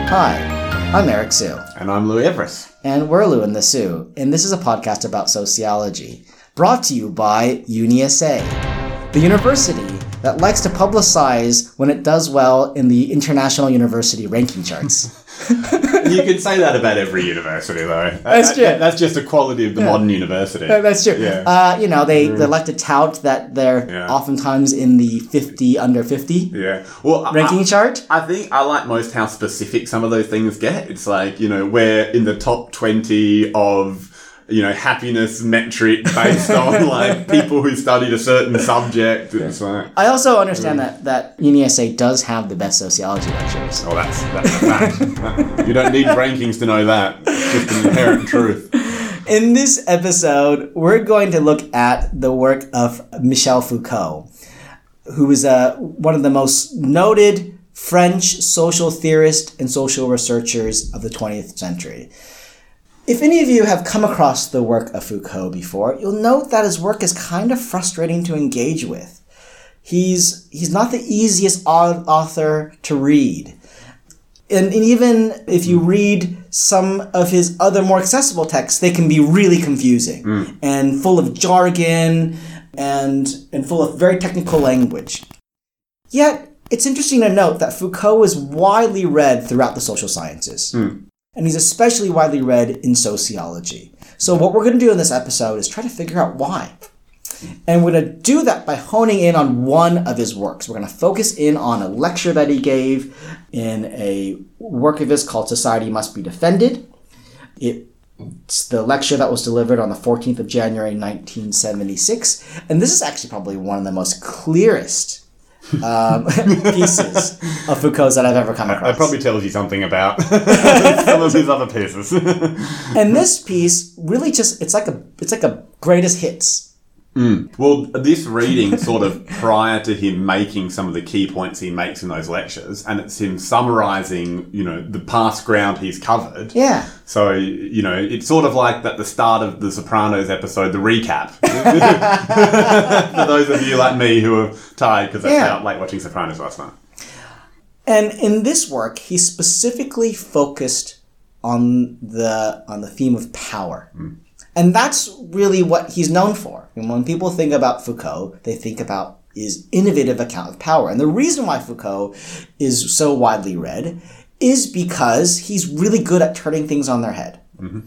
Hi, I'm Eric Sue. And I'm Lou Everest. And we're Lou and the Sue, and this is a podcast about sociology, brought to you by UniSA, the university that likes to publicize when it does well in the International University ranking charts. You can say that about every university, though. That's true. That's just a quality of the modern university. That's true. Yeah. They like to tout that they're oftentimes in the 50 under 50 ranking chart. I think I like most how specific some of those things get. It's like, we're in the top 20 of, happiness metric based on like people who studied a certain subject. It's like, I also understand that UniSA does have the best sociology lecturers. Oh, that's a fact. You don't need rankings to know that. It's just an inherent truth. In this episode, we're going to look at the work of Michel Foucault, who is one of the most noted French social theorists and social researchers of the 20th century. If any of you have come across the work of Foucault before, you'll note that his work is kind of frustrating to engage with. He's not the easiest author to read. And even if you read some of his other more accessible texts, they can be really confusing and full of jargon and full of very technical language. Yet, it's interesting to note that Foucault is widely read throughout the social sciences. And he's especially widely read in sociology. So what we're going to do in this episode is try to figure out why. And we're going to do that by honing in on one of his works. We're going to focus in on a lecture that he gave in a work of his called Society Must Be Defended. It's the lecture that was delivered on the 14th of January, 1976. And this is actually probably one of the most clearest pieces of Foucault's that I've ever come across. That probably tells you something about some of his other pieces. And this piece really it's like a greatest hits. Well, this reading sort of prior to him making some of the key points he makes in those lectures, and it's him summarizing, the past ground he's covered. Yeah. So, it's sort of like at the start of the Sopranos episode, the recap. For those of you like me who are tired because I stayed up late watching Sopranos last night. And in this work, he specifically focused on the theme of power. And that's really what he's known for. And when people think about Foucault, they think about his innovative account of power. And the reason why Foucault is so widely read is because he's really good at turning things on their head.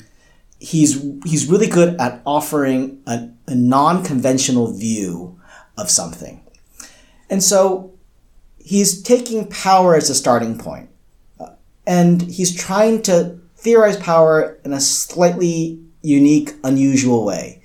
He's really good at offering a non-conventional view of something. And so he's taking power as a starting point. And he's trying to theorize power in a slightly unique, unusual way.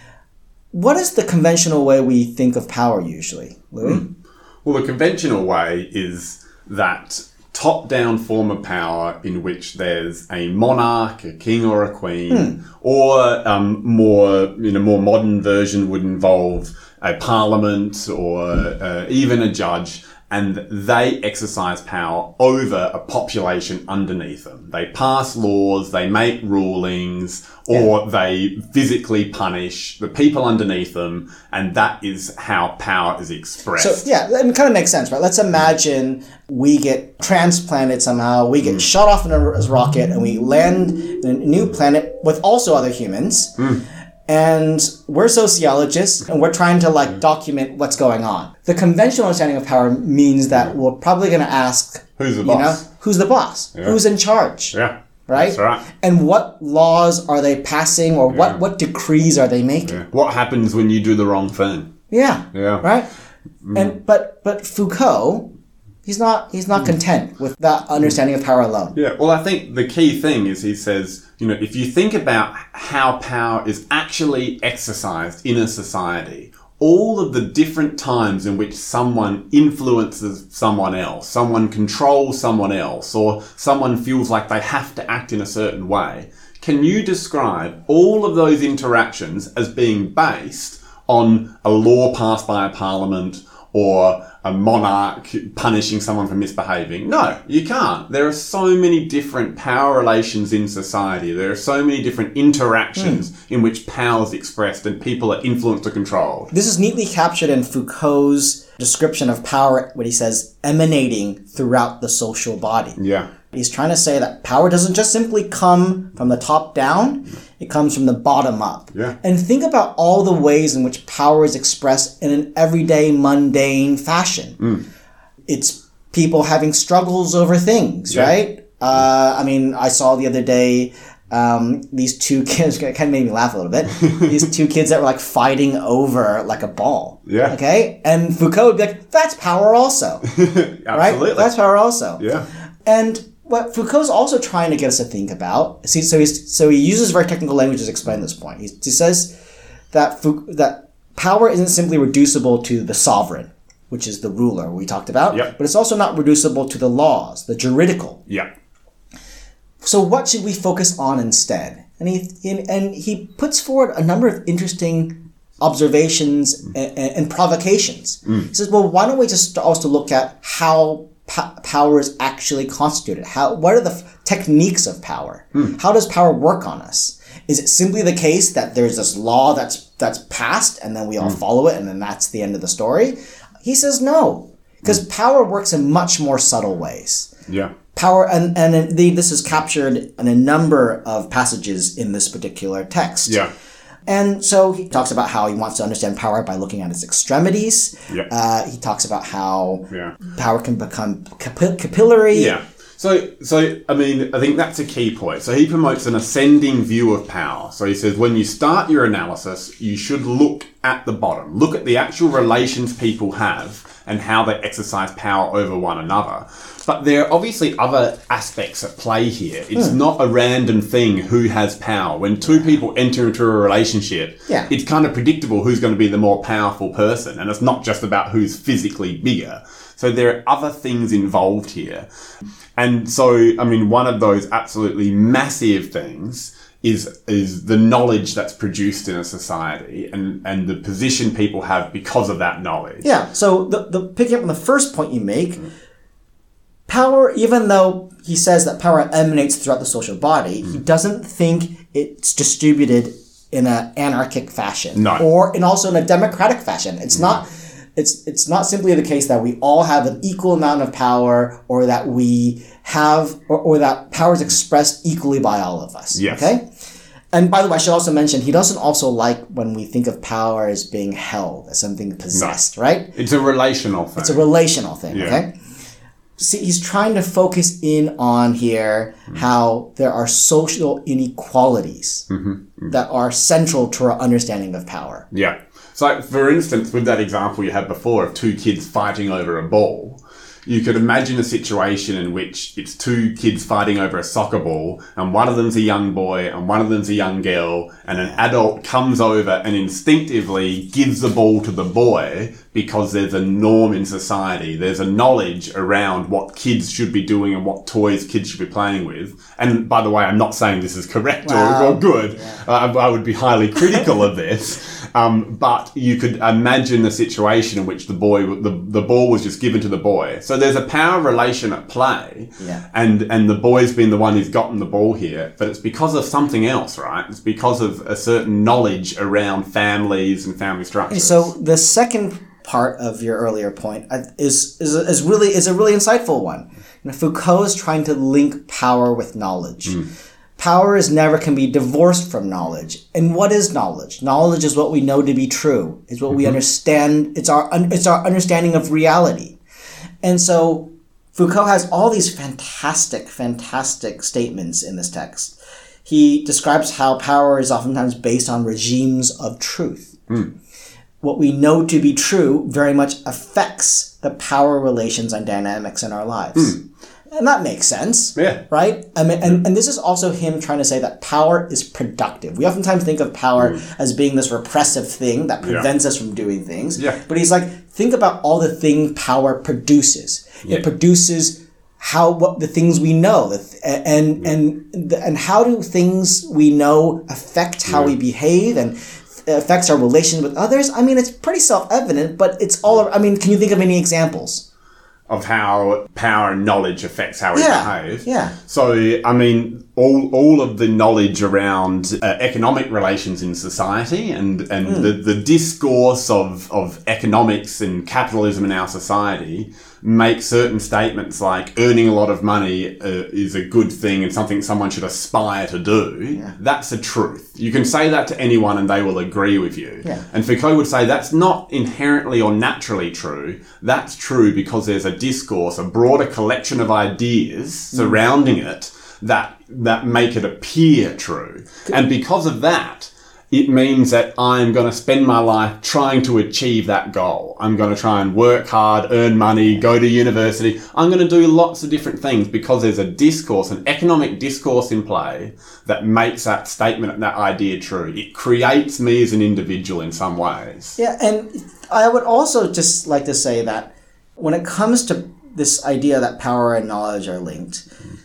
What is the conventional way we think of power usually, Louis? Well, the conventional way is that top-down form of power in which there's a monarch, a king or a queen, or more modern version would involve a parliament or even a judge, and they exercise power over a population underneath them. They pass laws, they make rulings, or they physically punish the people underneath them, and that is how power is expressed. So, it kind of makes sense, right? Let's imagine we get transplanted somehow, we get shot off in a rocket, and we land in a new planet with also other humans. And we're sociologists, and we're trying to document what's going on. The conventional understanding of power means that we're probably going to ask, who's the boss? Who's the boss? Yeah. Who's in charge? Yeah, right. That's right. And what laws are they passing, or what decrees are they making? Yeah. What happens when you do the wrong thing? Yeah. Right. And but Foucault, he's not content with that understanding of power alone. Yeah. Well, I think the key thing is he says, if you think about how power is actually exercised in a society, all of the different times in which someone influences someone else, someone controls someone else, or someone feels like they have to act in a certain way, can you describe all of those interactions as being based on a law passed by a parliament or a monarch punishing someone for misbehaving? No, you can't. There are so many different power relations in society. There are so many different interactions in which power is expressed and people are influenced or controlled. This is neatly captured in Foucault's description of power when he says emanating throughout the social body. Yeah. He's trying to say that power doesn't just simply come from the top down, it comes from the bottom up. Yeah. And think about all the ways in which power is expressed in an everyday, mundane fashion. It's people having struggles over things, right? I mean, I saw the other day these two kids, it kind of made me laugh a little bit, these two kids that were like fighting over like a ball. Yeah. Okay? And Foucault would be like, that's power also. Absolutely. Right? That's power also. Yeah. And what Foucault's also trying to get us to think about, so he uses very technical language to explain this point. He says that that power isn't simply reducible to the sovereign, which is the ruler we talked about, but it's also not reducible to the laws, the juridical. Yeah. So what should we focus on instead? And he puts forward a number of interesting observations and provocations. He says, well, why don't we just also look at how power is actually constituted? What are the techniques of power? How does power work on us? Is it simply the case that there's this law that's passed and then we all follow it and then that's the end of the story? He says no, because power works in much more subtle ways. Yeah. Power, and this is captured in a number of passages in this particular text. Yeah. And so he talks about how he wants to understand power by looking at its extremities. Yeah. He talks about how power can become capillary. Yeah. So I mean, I think that's a key point. So he promotes an ascending view of power. So he says when you start your analysis, you should look at the bottom. Look at the actual relations people have and how they exercise power over one another. But there are obviously other aspects at play here. It's not a random thing who has power. When two people enter into a relationship, it's kind of predictable who's going to be the more powerful person. And it's not just about who's physically bigger. So there are other things involved here. And so, I mean, one of those absolutely massive things is the knowledge that's produced in a society and the position people have because of that knowledge. Yeah. So the picking up on the first point you make, power, even though he says that power emanates throughout the social body, he doesn't think it's distributed in an anarchic fashion. No. Or also in a democratic fashion. It's not simply the case that we all have an equal amount of power or that we have or that power is expressed equally by all of us. Yes. Okay? And by the way, I should also mention, he doesn't also like when we think of power as being held, as something possessed, right? It's a relational thing. It's a relational thing, okay? See, he's trying to focus in on here how there are social inequalities that are central to our understanding of power. Yeah. So, for instance, with that example you had before of two kids fighting over a ball, you could imagine a situation in which it's two kids fighting over a soccer ball and one of them's a young boy and one of them's a young girl and an adult comes over and instinctively gives the ball to the boy because there's a norm in society. There's a knowledge around what kids should be doing and what toys kids should be playing with. And by the way, I'm not saying this is correct or good. Yeah. I would be highly critical of this. But you could imagine a situation in which the ball was just given to the boy. So there's a power relation at play. Yeah. And the boy's been the one who's gotten the ball here. But it's because of something else, right? It's because of a certain knowledge around families and family structures. So the second part of your earlier point is a really insightful one. Foucault is trying to link power with knowledge. Power never can be divorced from knowledge. And what is knowledge? Knowledge is what we know to be true. It's what we understand. It's our understanding of reality. And so Foucault has all these fantastic statements in this text. He describes how power is oftentimes based on regimes of truth. What we know to be true very much affects the power relations and dynamics in our lives. And that makes sense, right? I mean, and this is also him trying to say that power is productive. We oftentimes think of power as being this repressive thing that prevents us from doing things. But he's like, think about all the things power produces. It produces what the things we know, and how do things we know affect how we behave and affects our relations with others. I mean, it's pretty self-evident, but it's all. I mean, can you think of any examples of how power and knowledge affects how we behave? Yeah. So, I mean, all of the knowledge around economic relations in society and the discourse of economics and capitalism in our society make certain statements like earning a lot of money is a good thing and something someone should aspire to do. Yeah. That's a truth. You can say that to anyone and they will agree with you. Yeah. And Foucault would say that's not inherently or naturally true. That's true because there's a discourse, a broader collection of ideas surrounding it that make it appear true. And because of that, it means that I'm going to spend my life trying to achieve that goal. I'm going to try and work hard, earn money, go to university. I'm going to do lots of different things because there's a discourse, an economic discourse in play that makes that statement, that idea true. It creates me as an individual in some ways. Yeah, and I would also just like to say that when it comes to this idea that power and knowledge are linked,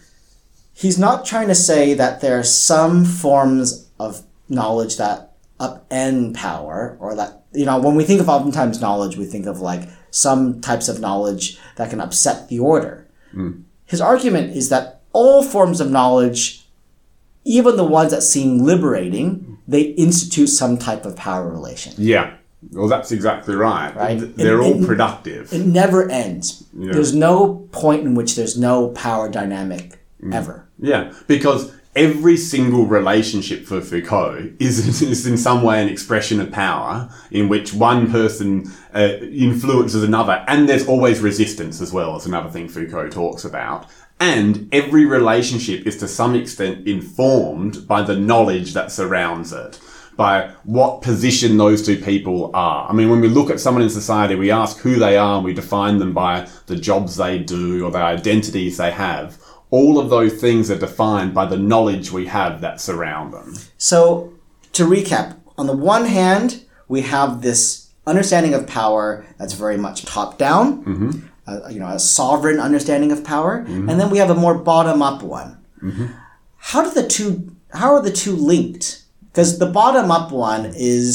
he's not trying to say that there are some forms of knowledge that upend power, or that, when we think of oftentimes knowledge, we think of like some types of knowledge that can upset the order. His argument is that all forms of knowledge, even the ones that seem liberating, they institute some type of power relation. Yeah. Well, that's exactly right. They're all productive. It never ends. Yeah. There's no point in which there's no power dynamic ever. Yeah, because every single relationship for Foucault is in some way an expression of power in which one person influences another, and there's always resistance as well, as another thing Foucault talks about. And every relationship is to some extent informed by the knowledge that surrounds it, by what position those two people are. I mean, when we look at someone in society, we ask who they are and we define them by the jobs they do or the identities they have. All of those things are defined by the knowledge we have that surround them. So, to recap, on the one hand, we have this understanding of power that's very much top-down, a sovereign understanding of power, and then we have a more bottom-up one. How are the two linked? Because the bottom-up one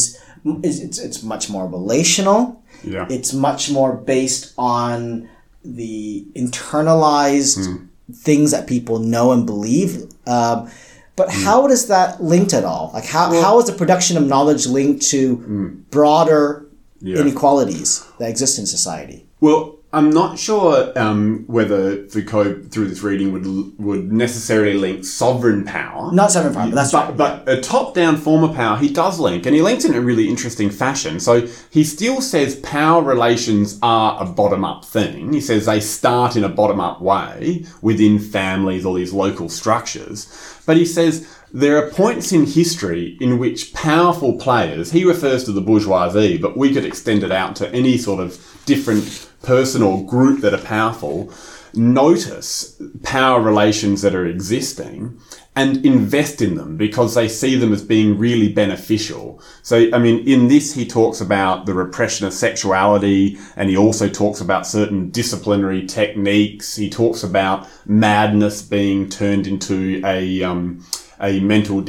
it's much more relational. Yeah. It's much more based on the internalized things that people know and believe. But how is that linked at all? Like how is the production of knowledge linked to broader inequalities that exist in society? Well, I'm not sure whether Foucault, through this reading, would necessarily link sovereign power. Not sovereign power, but that's right. But a top-down form of power, he does link, and he links in a really interesting fashion. So he still says power relations are a bottom-up thing. He says they start in a bottom-up way within families or these local structures. But he says there are points in history in which powerful players, he refers to the bourgeoisie, but we could extend it out to any sort of different person or group that are powerful, notice power relations that are existing and invest in them because they see them as being really beneficial. So, I mean, in this, he talks about the repression of sexuality, and he also talks about certain disciplinary techniques. He talks about madness being turned into a mental,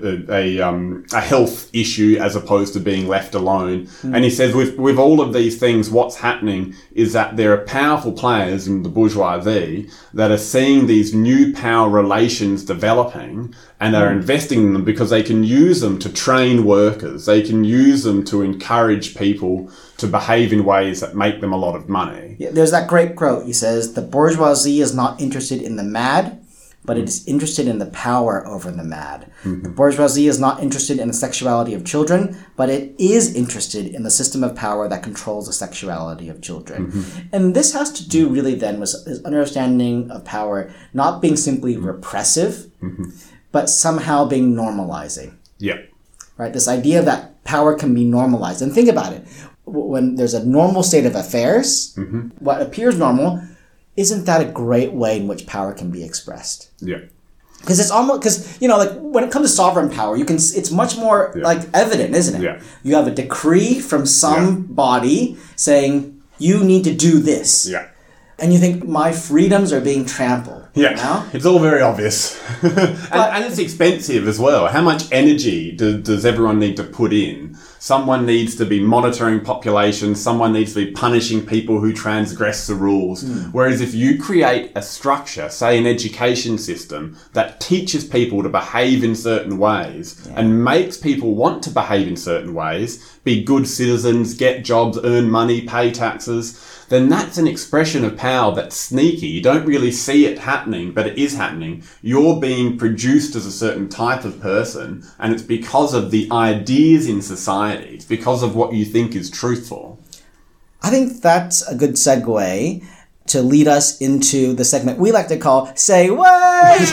a health issue as opposed to being left alone. And he says with all of these things, what's happening is that there are powerful players in the bourgeoisie that are seeing these new power relations developing and are investing in them because they can use them to train workers. They can use them to encourage people to behave in ways that make them a lot of money. Yeah, there's that great quote. He says, "The bourgeoisie is not interested in the mad, but it is interested in the power over the mad. The bourgeoisie is not interested in the sexuality of children, but it is interested in the system of power that controls the sexuality of children." And this has to do really then with his understanding of power not being simply repressive, but somehow being normalizing. Yeah. Right? This idea that power can be normalized. And think about it. When there's a normal state of affairs, what appears normal, isn't that a great way in which power can be expressed? Yeah. Because it's almost, like when it comes to sovereign power, it's much more like evident, isn't it? Yeah. You have a decree from some body saying, you need to do this. Yeah. And you think, my freedoms are being trampled. Yeah, You know? it's all very obvious. and it's expensive as well. How much energy does everyone need to put in? Someone needs to be monitoring populations. Someone needs to be punishing people who transgress the rules. Whereas if you create a structure, say an education system, that teaches people to behave in certain ways and makes people want to behave in certain ways, be good citizens, get jobs, earn money, pay taxes, then that's an expression of power that's sneaky. You don't really see it happening, but it is happening. You're being produced as a certain type of person, and it's because of the ideas in society. It's because of what you think is truthful. I think that's a good segue to lead us into the segment we like to call Say What?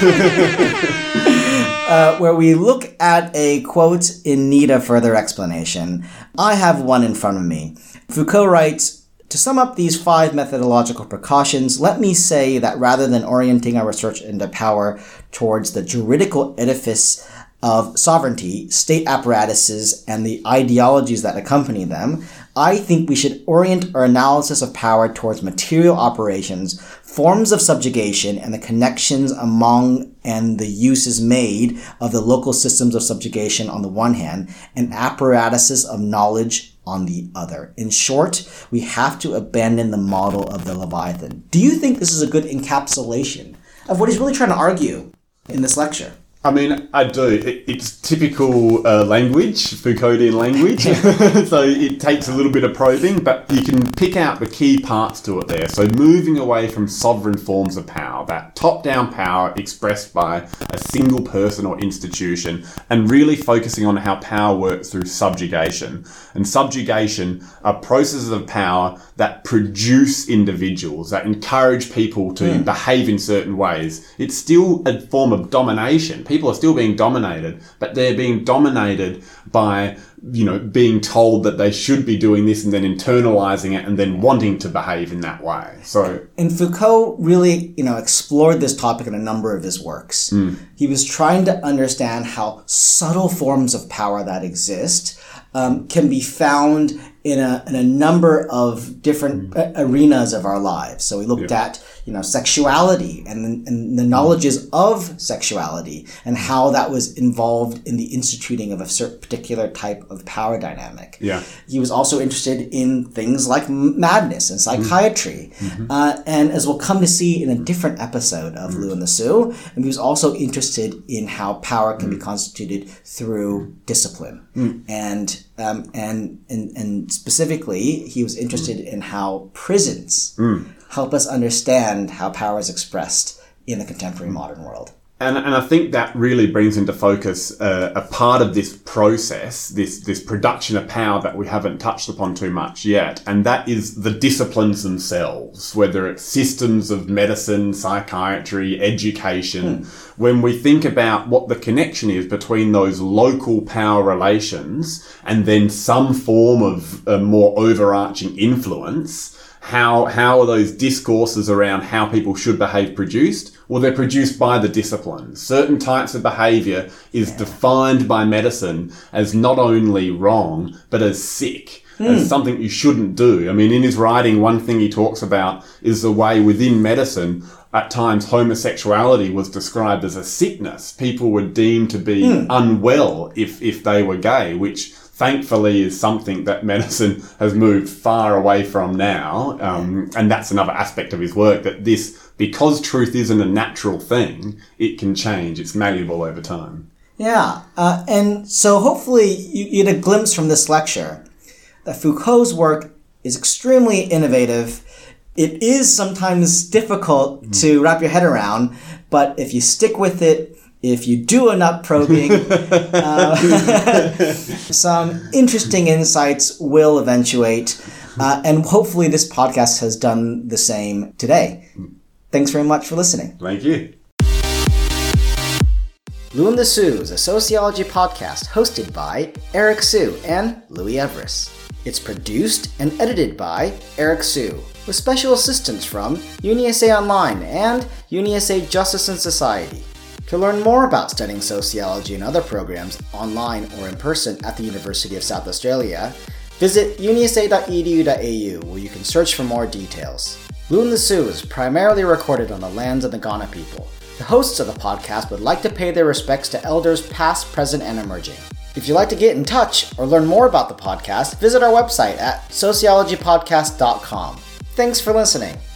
Where we look at a quote in need of further explanation. I have one in front of me. Foucault writes, "To sum up these 5 methodological precautions, let me say that rather than orienting our research into power towards the juridical edifice of sovereignty, state apparatuses, and the ideologies that accompany them, I think we should orient our analysis of power towards material operations, forms of subjugation, and the connections among and the uses made of the local systems of subjugation on the one hand, and apparatuses of knowledge on the other. In short, we have to abandon the model of the Leviathan." Do you think this is a good encapsulation of what he's really trying to argue in this lecture? I mean, I do. It's typical language, Foucauldian language. So it takes a little bit of probing, but you can pick out the key parts to it there. So moving away from sovereign forms of power, that top-down power expressed by a single person or institution, and really focusing on how power works through subjugation. And subjugation are processes of power that produce individuals, that encourage people to behave in certain ways. It's still a form of domination. People are still being dominated, but they're being dominated by, being told that they should be doing this and then internalizing it and then wanting to behave in that way. So, and Foucault really, explored this topic in a number of his works. He was trying to understand how subtle forms of power that exist can be found in a number of different arenas of our lives. So we looked at, sexuality and the knowledges of sexuality and how that was involved in the instituting of a certain particular type of power dynamic. Yeah. He was also interested in things like madness and psychiatry. And as we'll come to see in a different episode of Liu and the Sioux, and he was also interested in how power can be constituted through discipline. And specifically, he was interested in how prisons help us understand how power is expressed in the contemporary modern world. And I think that really brings into focus a part of this process, this production of power that we haven't touched upon too much yet, and that is the disciplines themselves, whether it's systems of medicine, psychiatry, education. When we think about what the connection is between those local power relations and then some form of a more overarching influence, how are those discourses around how people should behave produced? Well, they're produced by the disciplines. Certain types of behavior is defined by medicine as not only wrong, but as sick, as something you shouldn't do. I mean, in his writing, one thing he talks about is the way within medicine, at times homosexuality was described as a sickness. People were deemed to be unwell if they were gay, which thankfully is something that medicine has moved far away from now. And that's another aspect of his work, that because truth isn't a natural thing, it can change. It's malleable over time. Yeah. And so hopefully you get a glimpse from this lecture that Foucault's work is extremely innovative. It is sometimes difficult to wrap your head around, but if you stick with it, if you do enough probing, some interesting insights will eventuate. And hopefully this podcast has done the same today. Thanks very much for listening. Thank you. Liu and the Sioux is a sociology podcast hosted by Eric Siu and Louis Everest. It's produced and edited by Eric Siu, with special assistance from UniSA Online and UniSA Justice and Society. To learn more about studying sociology and other programs online or in person at the University of South Australia, visit unisa.edu.au, where you can search for more details. Loon the Sioux is primarily recorded on the lands of the Kaurna people. The hosts of the podcast would like to pay their respects to elders past, present, and emerging. If you'd like to get in touch or learn more about the podcast, visit our website at sociologypodcast.com. Thanks for listening.